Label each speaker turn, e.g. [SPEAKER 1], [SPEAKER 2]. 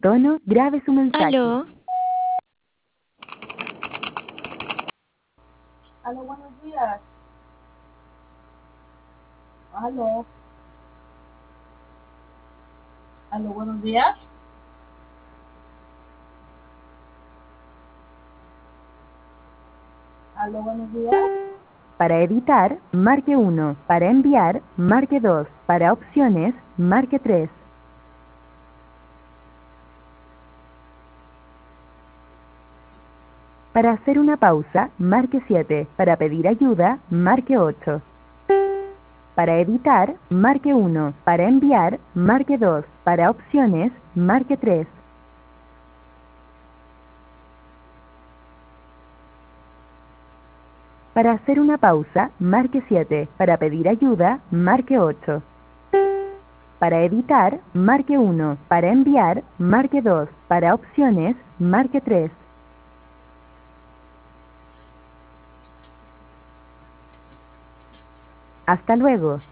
[SPEAKER 1] tono, grabe su mensaje.
[SPEAKER 2] Aló,
[SPEAKER 3] Aló, buenos días. Aló. Aló, buenos días. Aló, buenos días.
[SPEAKER 1] Para editar, marque 1. Para enviar, marque 2. Para opciones, marque 3. Para hacer una pausa, marque 7. Para pedir ayuda, marque 8. Para editar, marque 1. Para enviar, marque 2. Para opciones, marque 3. Para hacer una pausa, marque 7. Para pedir ayuda, marque 8. Para editar, marque 1. Para enviar, marque 2. Para opciones, marque 3. Hasta luego.